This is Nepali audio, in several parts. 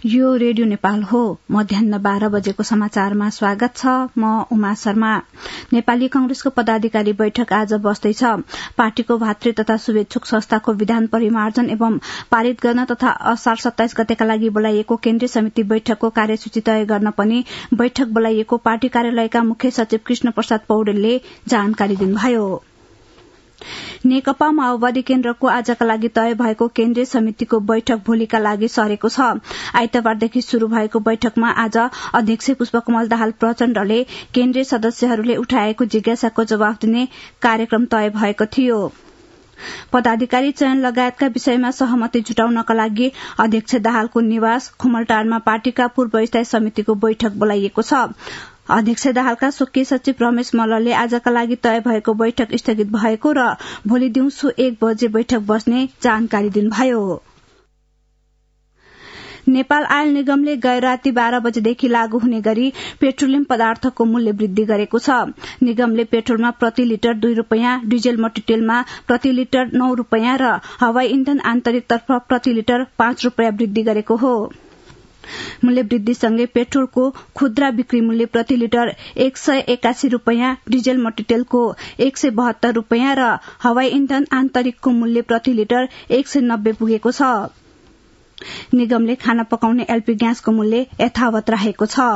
यो रेडियो नेपाल हो। मध्याह्न 12 बजेको समाचारमा स्वागत छ। म उमा शर्मा। नेपाली कांग्रेसको पदाधिकारी बैठक आज बस्दैछ। पार्टीको भातृ तथा शुभेच्छुक संस्थाको विधान परिमार्जन एवं पारित गर्न तथा असार 27 गतेका लागि बोलाइएको केन्द्रीय समिति बैठकको कार्यसूची तय गर्न पनि बैठक बोलाइएको पार्टी कार्यालयका मुख्य सचिव कृष्ण प्रसाद पौडेलले जानकारी दिनुभयो। नेकपा माओवादी केन्द्रको आजका लागि तय भएको केन्द्रीय समितिको बैठक भोलिका लागि सरेको छ। आइतबारदेखि शुरू भएको बैठकमा आज अध्यक्ष पुष्पकमल दाहाल प्रचण्डले केन्द्रीय सदस्यहरूले उठाएको जिज्ञासाको जवाफ दिने कार्यक्रम तय भएको थियो। पदाधिकारी चयन लगायतका विषयमा सहमति जुटाउनका लागि अध्यक्ष दाहालको निवास खुमलटारमा पार्टीका पूर्व स्थायी समितिको बैठक बोलाइएको छ। अध्यक्ष दाहालका स्वकीय सचिव रमेश मल्लले आजका लागि तय भएको बैठक स्थगित भएको र भोलि दिउँसो 1 बजे बैठक बस्ने जानकारी दिनुभयो। नेपाल आयल निगमले गैर राति 12 बजेदेखि लागू हुने गरी पेट्रोलियम पदार्थको मूल्य वृद्धि गरेको छ। निगमले पेट्रोलमा प्रति लिटर 2 रूपैयाँ, डिजेल मट्टीतेलमा प्रति लिटर 9 रूपैयाँ र हवाई इन्धन आन्तरिकतर्फ प्रति लिटर 5 रूपैयाँ वृद्धि गरेको हो। मूल्य वृद्धिसँगै पेट्रोलको खुद्रा बिक्री मूल्य प्रति लिटर 181 रूपैयाँ, डिजेल मट्टीतेलको 172 रूपैयाँ र हवाई इन्धन आन्तरिकको मूल्य प्रति लिटर 190 पुगेको छ। निगमले खाना पकाउने एलपी ग्यासको मूल्य यथावत राखेको छ।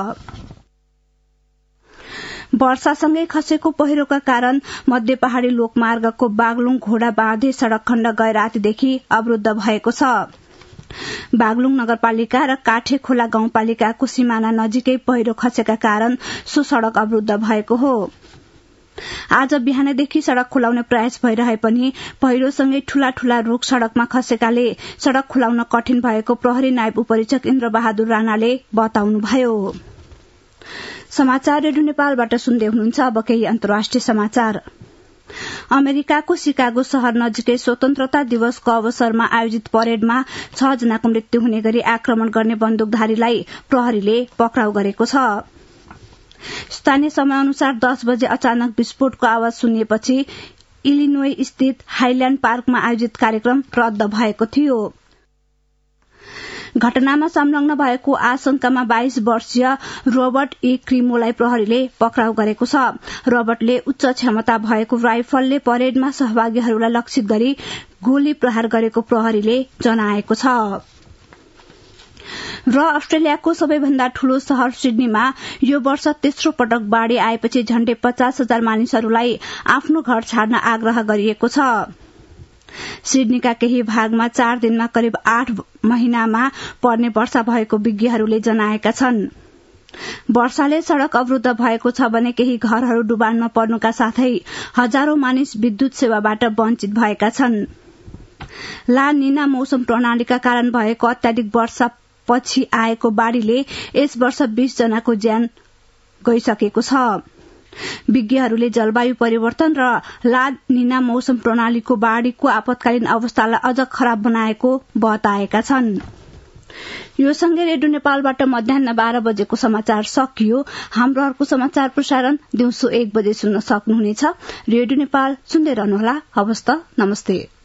वर्षासँगै खसेको पहिरोका कारण मध्य पहाड़ी लोकमार्गको बागलुङ घोडा बाँधे सड़क खण्ड गए रातिदेखि अवरूद्ध भएको छ। बागलुङ नगरपालिका र काठे खोला गाउँपालिकाको सिमाना नजिकै पहिरो खसेका कारण सो सड़क अवरूद्ध भएको हो। आज बिहानदेखि सड़क खुलाउने प्रयास भइरहे पनि पहिरोसँगै ठूला ठूला रूख सड़कमा खसेकाले सड़क खुलाउन कठिन भएको प्रहरी नायब उपरीक्षक इन्द्र बहादुर राणाले बताउनुभयो। समाचार रेडियो नेपालबाट सुन्दै हुनुहुन्छ। अब केही अन्तर्राष्ट्रिय समाचार। अमेरिकाको शिकागो शहर नजिकै स्वतन्त्रता दिवसको अवसरमा आयोजित परेडमा 6 जनाको मृत्यु हुने गरी आक्रमण गर्ने बन्दुकधारीलाई प्रहरीले पक्राउ गरेको छ। स्थानीय समय अनुसार 10 बजे अचानक विस्फोटको आवाज सुनिएपछि इलिनोय स्थित हाइल्याण्ड पार्कमा आयोजित कार्यक्रम रद्द भएको थियो। घटनामा संलग्न भएको आशंकामा 22 वर्षीय रोबर्ट ई क्रिमोलाई प्रहरीले पक्राउ गरेको छ। रोबर्टले उच्च क्षमता भएको राइफलले परेडमा सहभागीहरूलाई लक्षित गरी गोली प्रहार गरेको प्रहरीले जनाएको छ। र अस्ट्रेलियाको सबैभन्दा ठूलो शहर सिडनीमा यो वर्ष तेस्रो पटक बाढ़ी आएपछि झण्डै 50,000 मानिसहरूलाई आफ्नो घर छाड्न आग्रह गरिएको छ। सिडनीका केही भागमा 4 दिनमा करिब 8 महिनामा पर्ने वर्षा भएको विज्ञहरूले जनाएका छन्। वर्षाले सड़क अवरूद्ध भएको छ भने केही घरहरू डुबानमा पर्नुका साथै हजारौं मानिस विद्युत सेवाबाट वञ्चित भएका छन्। ला निना मौसम प्रणालीका कारण भएको अत्याधिक वर्षा पछि आएको बाढ़ीले यस वर्ष 20 जनाको ज्यान गइसकेको छ। विज्ञहरूले जलवायु परिवर्तन र ला निना मौसम प्रणालीको बाढ़ीको आपतकालीन अवस्थालाई अझ खराब बनाएको बताएका छन्। यो सँगै रेडियो नेपालबाट मध्याह्न 12 बजेको समाचार सकियो। हाम्रो अर्को समाचार प्रसारण दिउँसो 1 बजे सुन्न सक्नुहुनेछ। रेडियो नेपाल सुन्दै रहनुहोला। हवस् त, नमस्ते।